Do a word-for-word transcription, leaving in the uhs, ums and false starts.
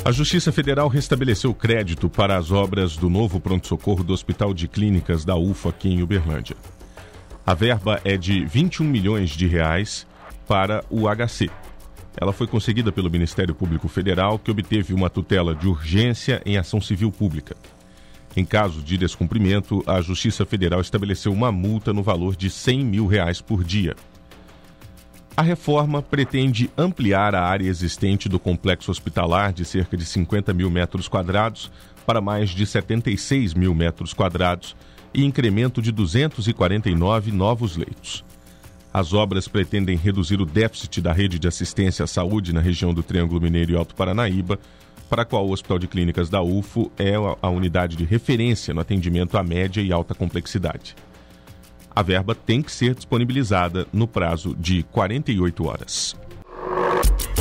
A Justiça Federal restabeleceu crédito para as obras do novo pronto-socorro do Hospital de Clínicas da U F A aqui em Uberlândia. A verba é de vinte e um milhões de reais para o H C. Ela foi conseguida pelo Ministério Público Federal, que obteve uma tutela de urgência em ação civil pública. Em caso de descumprimento, a Justiça Federal estabeleceu uma multa no valor de cem mil reais por dia. A reforma pretende ampliar a área existente do complexo hospitalar de cerca de cinquenta mil metros quadrados para mais de setenta e seis mil metros quadrados e incremento de duzentos e quarenta e nove novos leitos. As obras pretendem reduzir o déficit da rede de assistência à saúde na região do Triângulo Mineiro e Alto Paranaíba, para a qual o Hospital de Clínicas da U F O é a unidade de referência no atendimento à média e alta complexidade. A verba tem que ser disponibilizada no prazo de quarenta e oito horas.